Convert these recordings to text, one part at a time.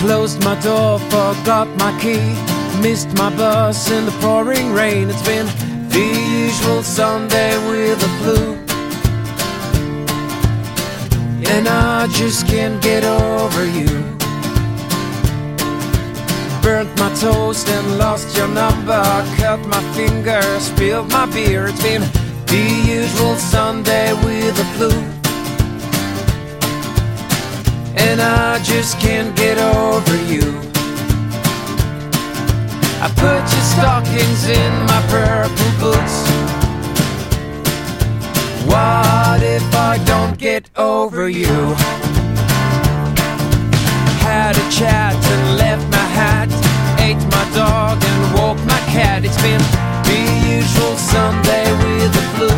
Closed my door, forgot my key, missed my bus in the pouring rain. It's been the usual Sunday with the flu, and I just can't get over you. Burnt my toast and lost your number, cut my finger, spilled my beer. It's been the usual Sunday with the flu, and I just can't get over you. I put your stockings in my purple boots. What if I don't get over you? Had a chat and left my hat, ate my dog and walked my cat. It's been the usual Sunday with the flu,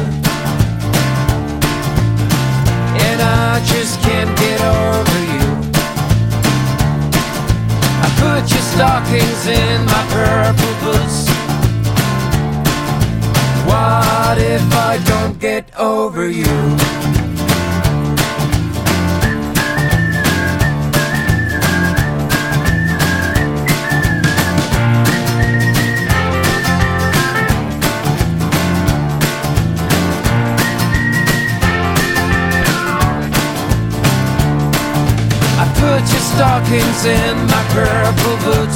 and I just can't get over you. I put your stockings in my purple boots. What if I don't get over you? Put your stockings in my purple boots.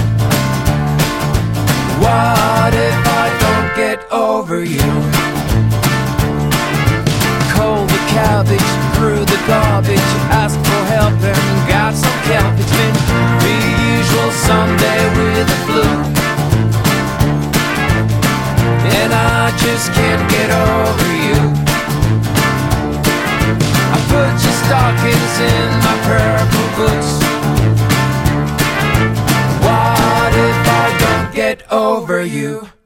What if I don't get over you? Cold the cabbage, threw the garbage, asked for help and got some kelp. It's been the usual Sunday with the flu, and I just can't get over you. I put your stockings in my purple boots. What if I don't get over you?